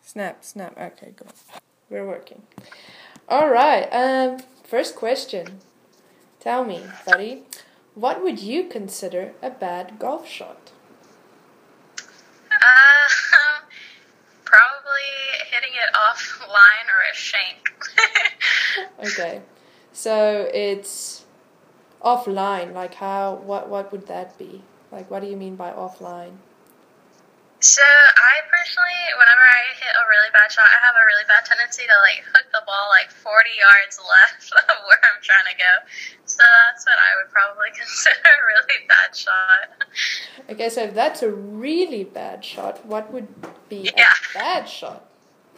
Snap. Okay, go. We're working. All right. First question. Tell me, buddy, what would you consider a bad golf shot? Probably hitting it off line or a shank. Okay. So it's offline. Like how? What would that be? Like what do you mean by offline? So I personally, whenever I hit a really bad shot, I have a really bad tendency to hook the ball 40 yards left of where I'm trying to go. So that's what I would probably consider a really bad shot. Okay, so if that's a really bad shot, what would be a bad shot?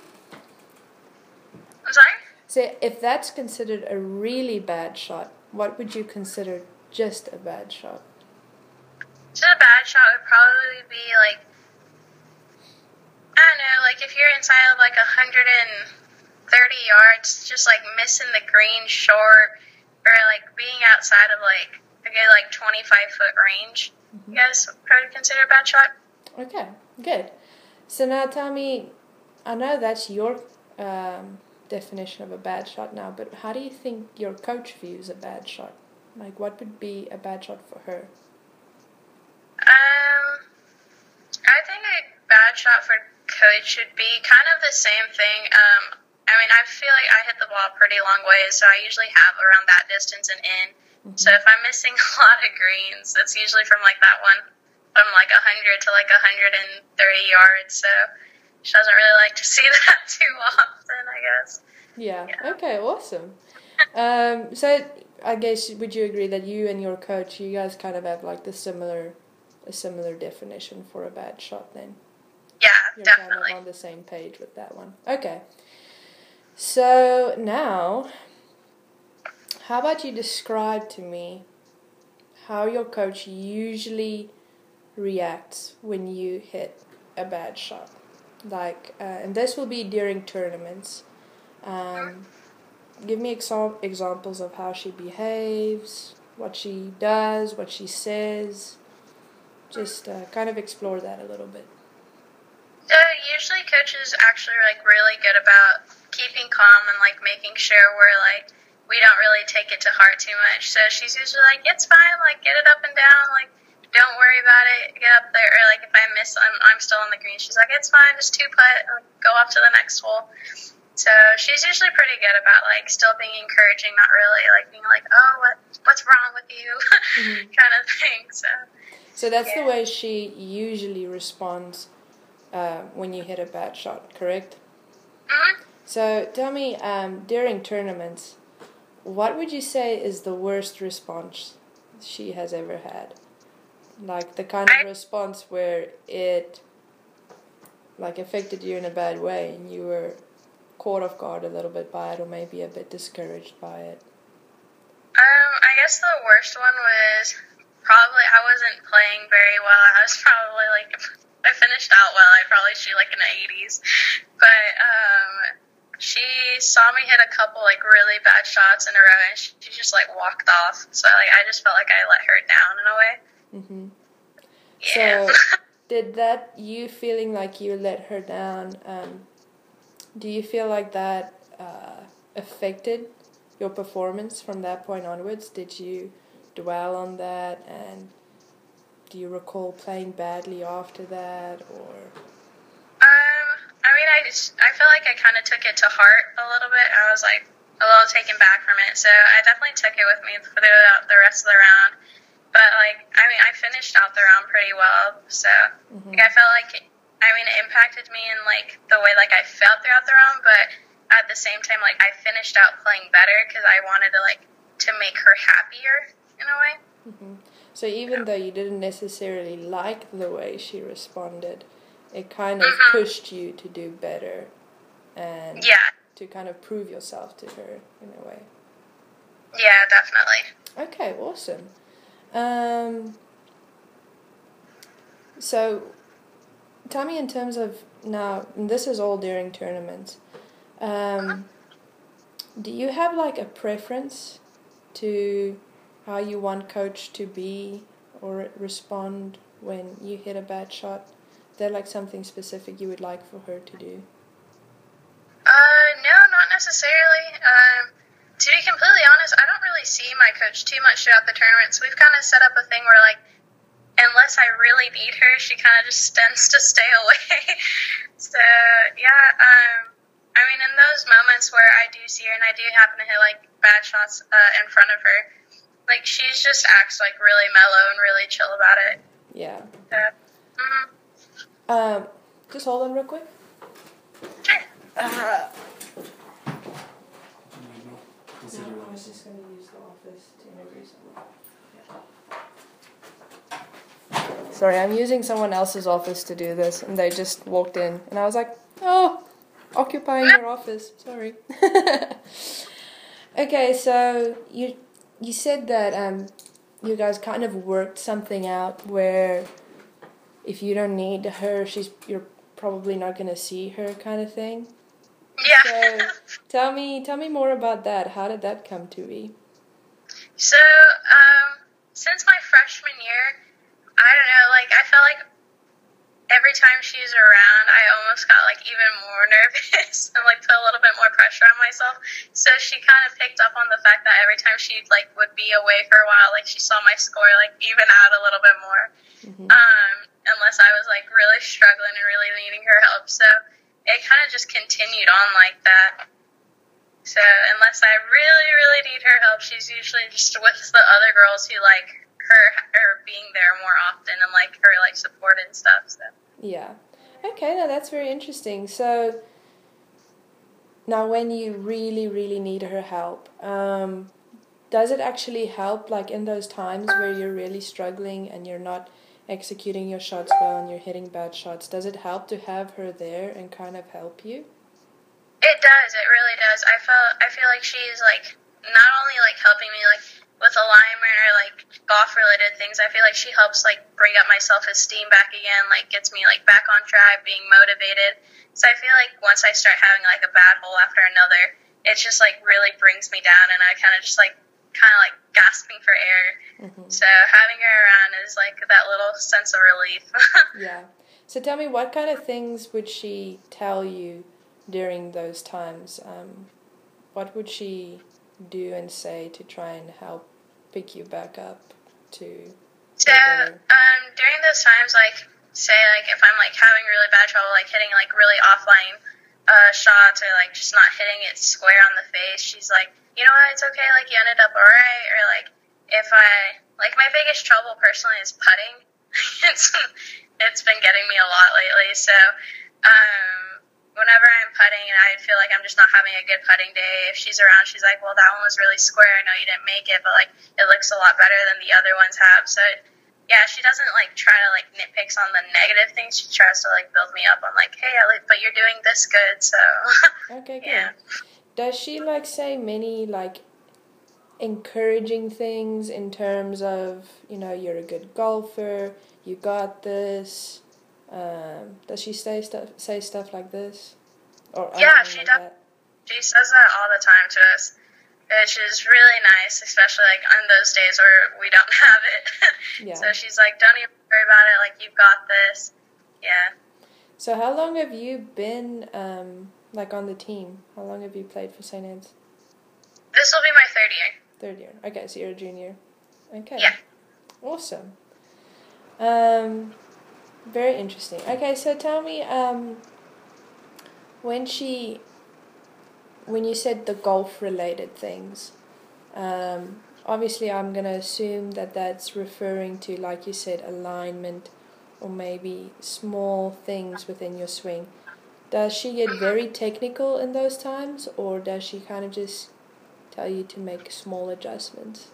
I'm sorry? So if that's considered a really bad shot, what would you consider just a bad shot? So a bad shot would probably be I don't know, if you're inside of 130 yards, just missing the green short, or being outside of a good 25-foot range. Mm-hmm. Yes, probably consider a bad shot. Okay, good. So now tell me, I know that's your definition of a bad shot now, but how do you think your coach views a bad shot? What would be a bad shot for her? I think a bad shot for coach should be kind of the same thing. I feel like I hit the ball pretty long ways, so I usually have around that distance and in. Mm-hmm. So if I'm missing a lot of greens, it's usually from that one, from 100 to 130 yards. So she doesn't really like to see that too often, I guess. Yeah. Okay, awesome. So I guess, would you agree that you and your coach, you guys kind of have a similar definition for a bad shot then? Yeah, You're definitely. kind of on the same page with that one. Okay. So now, how about you describe to me how your coach usually reacts when you hit a bad shot? And this will be during tournaments. Give me examples of how she behaves, what she does, what she says. Just kind of explore that a little bit. So usually coaches actually really good about keeping calm and making sure we don't really take it to heart too much. So she's usually it's fine, get it up and down, don't worry about it, get up there. Or if I miss, I'm still on the green. She's it's fine, just two putt, go off to the next hole. So she's usually pretty good about still being encouraging, not really being oh, what's wrong with you, mm-hmm. kind of thing. So that's the way she usually responds when you hit a bad shot, correct? Mm-hmm. So tell me, during tournaments, what would you say is the worst response she has ever had? The kind of response where it affected you in a bad way and you were caught off guard a little bit by it, or maybe a bit discouraged by it. I guess the worst one was probably I wasn't playing very well. I was probably I finished out well. I probably shoot in the 80s, but she saw me hit a couple really bad shots in a row, and she just walked off. So I just felt like I let her down in a way. Mm-hmm. Yeah. So did that, you feeling like you let her down, do you feel like that affected your performance from that point onwards? Did you dwell on that, and do you recall playing badly after that, or? I feel like I kind of took it to heart a little bit. I was a little taken back from it, so I definitely took it with me throughout the rest of the round. But I finished out the round pretty well, so mm-hmm. I felt it impacted me in the way I felt throughout the round, but at the same time I finished out playing better because I wanted to make her happier in a way. Mm-hmm. So even though you didn't necessarily like the way she responded, it kind of mm-hmm. pushed you to do better and to kind of prove yourself to her in a way. Yeah, definitely. Okay, awesome. So tell me, in terms of now, and this is all during tournaments, do you have a preference to how you want coach to be or respond when you hit a bad shot? Is there something specific you would like for her to do? necessarily. To be completely honest, I don't really see my coach too much throughout the tournaments. We've kind of set up a thing where, like, unless I really need her, she kind of just tends to stay away. So, yeah, I mean, in those moments where I do see her and I do happen to hit, like, bad shots in front of her, like, she just acts, like, really mellow and really chill about it. Yeah. Mm-hmm. Just hold on real quick. Sure. I was just going to use the office to interview someone. Sorry, I'm using someone else's office to do this, and they just walked in, and I was like, oh, occupying your office. Sorry. Okay, so you said that you guys kind of worked something out where if you don't need her, you're probably not going to see her, kind of thing. Yeah. So tell me more about that. How did that come to be? So, since my freshman year, I don't know, like, I felt like every time she's around, I almost got, like, even more nervous and, like, put a little bit more pressure on myself. So she kind of picked up on the fact that every time she, like, would be away for a while, like, she saw my score, like, even out a little bit more. Mm-hmm. Unless I was, like, really struggling and really needing her help. So it kind of just continued on like that. So unless I really, really need her help, she's usually just with the other girls who like her being there more often and like her like support and stuff. So yeah, okay, now that's very interesting. So now, when you really, really need her help, does it actually help? Like in those times where you're really struggling and you're not executing your shots well and you're hitting bad shots, does it help to have her there and kind of help you? It does. It really does. I feel like she's like not only like helping me like with alignment or like golf related things. I feel like she helps like bring up my self-esteem back again, like gets me like back on track, being motivated. So I feel like once I start having like a bad hole after another, it just like really brings me down, and I kind of gasping for air. Mm-hmm. So having her around is like that little sense of relief. Yeah. So tell me, what kind of things would she tell you during those times? What would she do and say to try and help pick you back up to? So during those times, like say like if I'm like having really bad trouble like hitting like really offline shots or like just not hitting it square on the face, she's like, you know what, it's okay, like you ended up alright. Or like if I like my biggest trouble personally is putting. it's been getting me a lot lately. So whenever I'm putting and I feel like I'm just not having a good putting day, if she's around, she's like, well, that one was really square. I know you didn't make it, but like it looks a lot better than the other ones have. So yeah, she doesn't like try to like nitpicks on the negative things. She tries to like build me up on like, hey, but you're doing this good. So okay, good. Yeah. Does she like say many like encouraging things in terms of, you know, you're a good golfer, you got this? Does she say stuff like this? Or yeah, she does. She says that all the time to us, which is really nice, especially like on those days where we don't have it. Yeah. So she's like, don't even worry about it, like you've got this. Yeah. So how long have you been like on the team? How long have you played for St. Anne's? This will be my third year. Third year. Okay, so you're a junior. Okay. Yeah. Awesome. Very interesting. Okay, so tell me, when you said the golf-related things, obviously I'm going to assume that that's referring to, like you said, alignment or maybe small things within your swing. Does she get very technical in those times, or does she kind of just tell you to make small adjustments?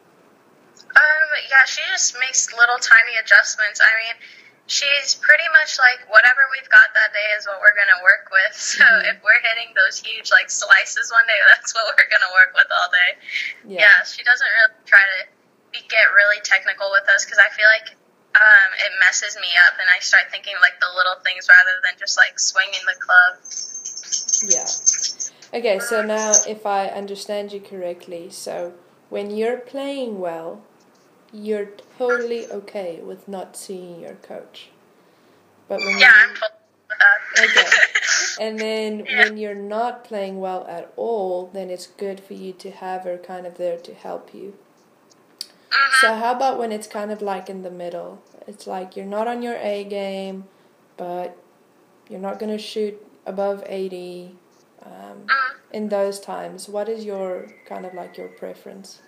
Yeah, she just makes little tiny adjustments. I mean, she's pretty much like whatever we've got that day is what we're going to work with. So if we're hitting those huge like slices one day, that's what we're going to work with all day. Yeah, she doesn't really try to get really technical with us because I feel like it messes me up and I start thinking like the little things rather than just like swinging the club. Yeah. Okay, so now if I understand you correctly, so when you're playing well, you're totally okay with not seeing your coach. But when I'm totally with that. Okay. And then when you're not playing well at all, then it's good for you to have her kind of there to help you. So how about when it's kind of like in the middle? It's like you're not on your A game, but you're not going to shoot above 80. In those times, what is your kind of like your preference?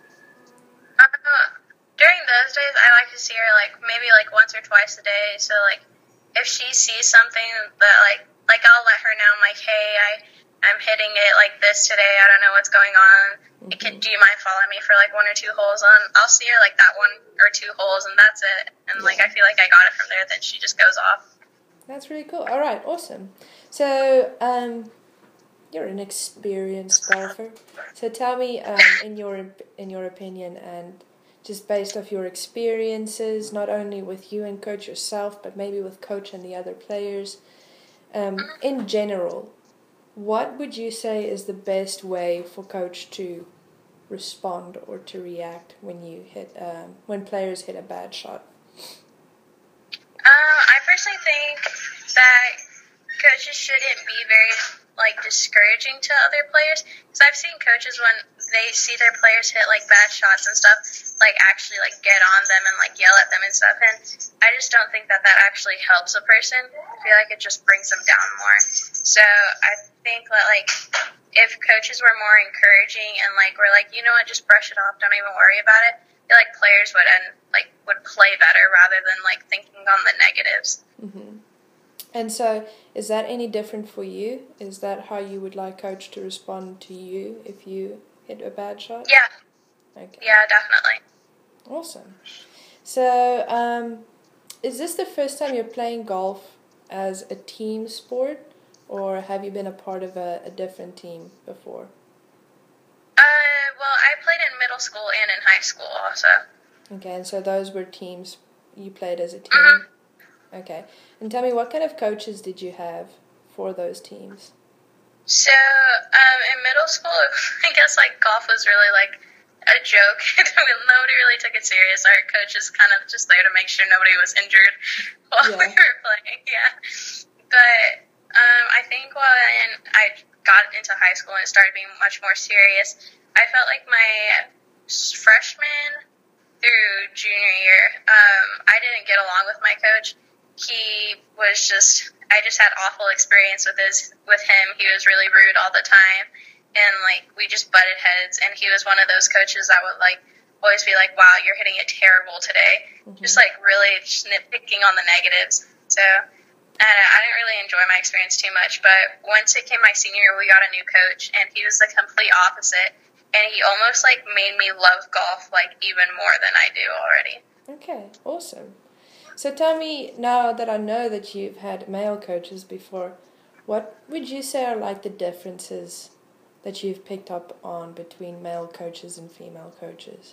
During those days, I like to see her like maybe like once or twice a day. So like if she sees something that like I'll let her know. I'm like, hey, I'm hitting it like this today. I don't know what's going on. Do you mind following me for like 1 or 2 holes? And I'll see her like that 1 or 2 holes, and that's it. And like I feel like I got it from there. Then she just goes off. That's really cool. All right, awesome. So you're an experienced golfer. So tell me, in your opinion, and just based off your experiences, not only with you and coach yourself, but maybe with coach and the other players, in general, what would you say is the best way for coach to respond or to react when when players hit a bad shot? I personally think that coaches shouldn't be very discouraging to other players, because I've seen coaches when they see their players hit bad shots and stuff, actually get on them and yell at them and stuff, and I just don't think that actually helps a person. I feel like it just brings them down more. So I think that if coaches were more encouraging and were you know what, just brush it off, don't even worry about it, I feel like players would play better rather than thinking on the negatives. Mm-hmm. And so, is that any different for you? Is that how you would like coach to respond to you if you hit a bad shot? Yeah. Okay. Yeah, definitely. Awesome. So, is this the first time you're playing golf as a team sport, or have you been a part of a different team before? Well, I played in middle school and in high school also. Okay, and so those were teams you played as a team? Mm-hmm. Okay. And tell me, what kind of coaches did you have for those teams? So, in middle school, I guess golf was really a joke. Nobody really took it serious. Our coach is kind of just there to make sure nobody was injured while we were playing. Yeah. But I think when I got into high school and it started being much more serious, I felt like my freshman through junior year, I didn't get along with my coach. He was I just had awful experience with him. He was really rude all the time, and we just butted heads, and he was one of those coaches that would always be like, wow, you're hitting it terrible today. Mm-hmm. Just really nitpicking on the negatives. So I didn't really enjoy my experience too much, but once it came my senior year, we got a new coach, and he was the complete opposite, and he almost made me love golf even more than I do already. Okay, awesome. So tell me, now that I know that you've had male coaches before, what would you say are the differences that you've picked up on between male coaches and female coaches?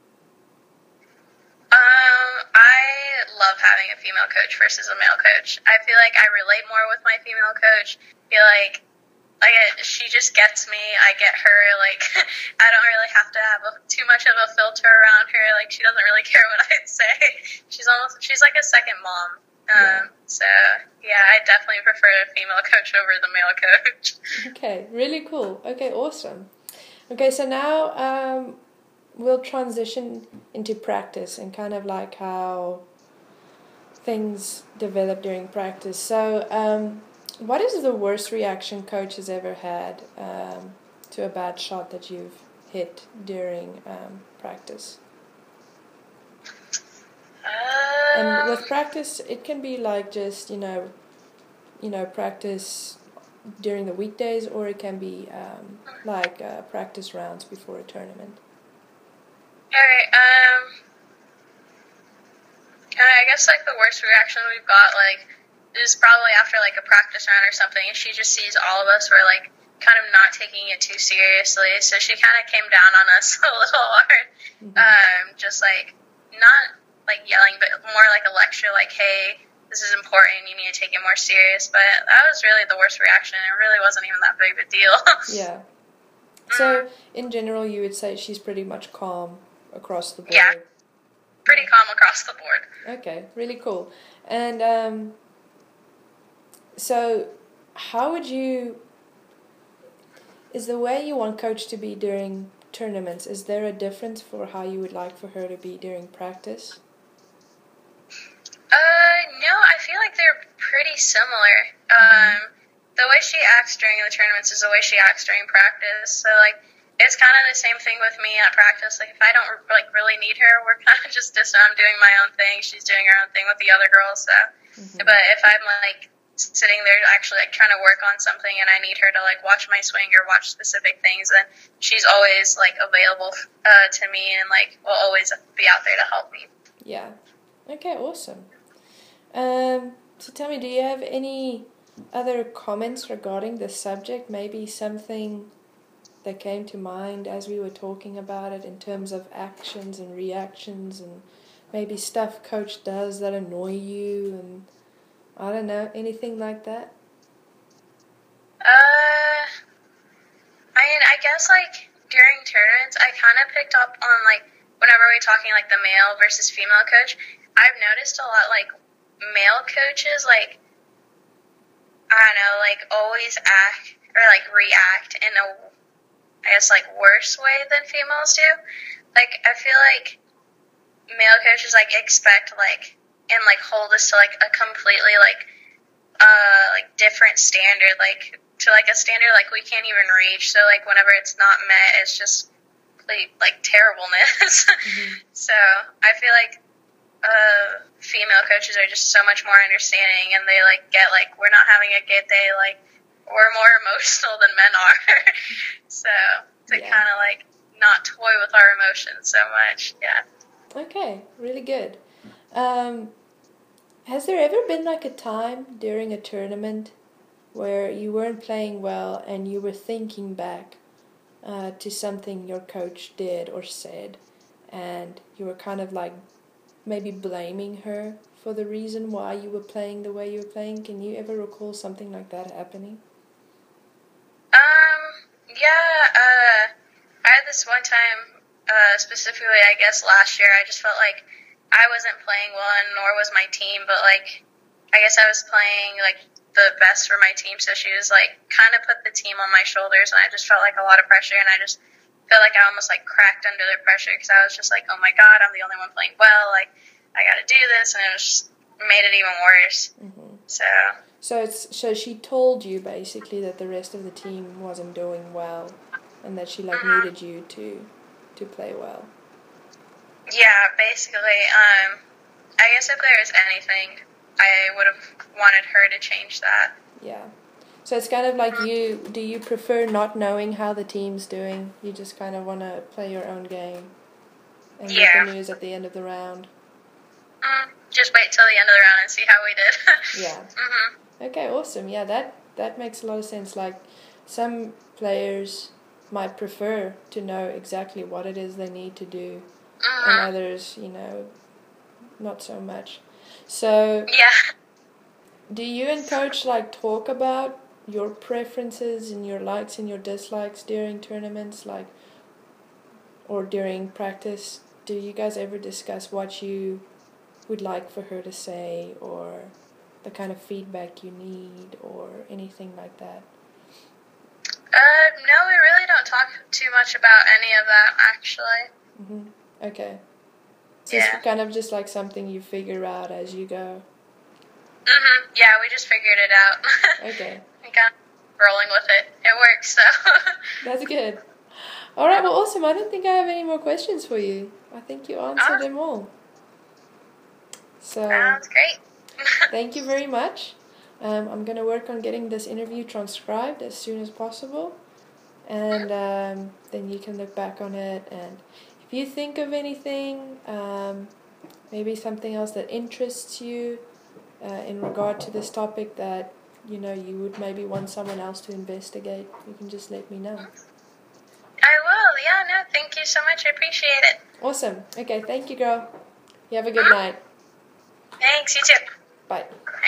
I love having a female coach versus a male coach. I feel like I relate more with my female coach. I feel like she just gets me. I get her. I don't really have to have too much of a filter around her. She doesn't really care what I say. She's like a second mom. So, yeah, I definitely prefer a female coach over the male coach. Okay, really cool. Okay, awesome. Okay, so now we'll transition into practice and kind of how things develop during practice. So, what is the worst reaction coach has ever had to a bad shot that you've hit during practice? And with practice, it can be just practice during the weekdays, or it can be practice rounds before a tournament. All right. I guess the worst reaction we've got is probably after a practice round or something, and she just sees all of us were kind of not taking it too seriously, so she kind of came down on us a little hard. Mm-hmm. Just not yelling, but more a lecture, hey, this is important, you need to take it more serious. But that was really the worst reaction. It really wasn't even that big of a deal. Yeah. So in general, you would say she's pretty much calm across the board. Yeah, pretty calm across the board. Okay, really cool. And so how would you... Is the way you want Coach to be during tournaments, is there a difference for how you would like for her to be during practice? No, I feel like they're pretty similar. The way she acts during the tournaments is the way she acts during practice. So, like, it's kind of the same thing with me at practice. Like, if I don't, like, really need her, we're kind of just I'm doing my own thing. She's doing her own thing with the other girls, so. But if I'm, like, sitting there actually, like, trying to work on something and I need her to, like, watch my swing or watch specific things, then she's always, like, available to me and, like, will always be out there to help me. Yeah. Okay, awesome. So tell me, do you have any other comments regarding the subject? Maybe something that came to mind as we were talking about it in terms of actions and reactions, and maybe stuff Coach does that annoy you, and I don't know, anything like that? I mean, I guess, like, during tournaments, I kind of picked up on, like, whenever we're talking, like, the male versus female coach, I've noticed a lot, like, male coaches, like, I don't know, like, always act or, like, react in a, I guess, like, worse way than females do. Like, I feel like male coaches, like, expect, like, and, like, hold us to, like, a completely, like, different standard, like, to, like, a standard, like, we can't even reach. So, like, whenever it's not met, it's just, like, terribleness. So, I feel like female coaches are just so much more understanding, and they, like, get, like, we're not having a good day, like, we're more emotional than men are. So, to kind of, like, not toy with our emotions so much, yeah. Okay, really good. Has there ever been, like, a time during a tournament where you weren't playing well and you were thinking back to something your coach did or said, and you were kind of, like, maybe blaming her for the reason why you were playing the way you were playing? Can you ever recall something like that happening? Yeah, I had this one time, specifically, I guess, last year, I just felt like I wasn't playing well, and nor was my team, but, like, I guess I was playing, like, the best for my team, so she was, like, kind of put the team on my shoulders, and I just felt like a lot of pressure, and I just felt like I almost, like, cracked under the pressure, because I was just like, oh my god, I'm the only one playing well, like, I gotta do this, and it was just made it even worse. So she told you, basically, that the rest of the team wasn't doing well, and that she, like, needed you to play well. Yeah, basically, I guess if there is anything, I would have wanted her to change that. Yeah. So it's kind of like do you prefer not knowing how the team's doing? You just kind of want to play your own game and get the news at the end of the round? Just wait till the end of the round and see how we did. Yeah. Okay, awesome. Yeah, that makes a lot of sense. Like, some players might prefer to know exactly what it is they need to do, and others, not so much. So, do you and Coach, like, talk about your preferences and your likes and your dislikes during tournaments, like, or during practice? Do you guys ever discuss what you would like for her to say, or the kind of feedback you need, or anything like that? No, we really don't talk too much about any of that, actually. Okay. So it's kind of just like something you figure out as you go. Yeah, we just figured it out. Okay. We got rolling with it. It works, so. That's good. All right, well, awesome. I don't think I have any more questions for you. I think you answered them all. So, sounds great. Thank you very much. I'm going to work on getting this interview transcribed as soon as possible. And then you can look back on it. And if you think of anything, maybe something else that interests you in regard to this topic that, you would maybe want someone else to investigate, you can just let me know. I will. Yeah, no, thank you so much. I appreciate it. Awesome. Okay, thank you, girl. You have a good night. Thanks, you too. Bye.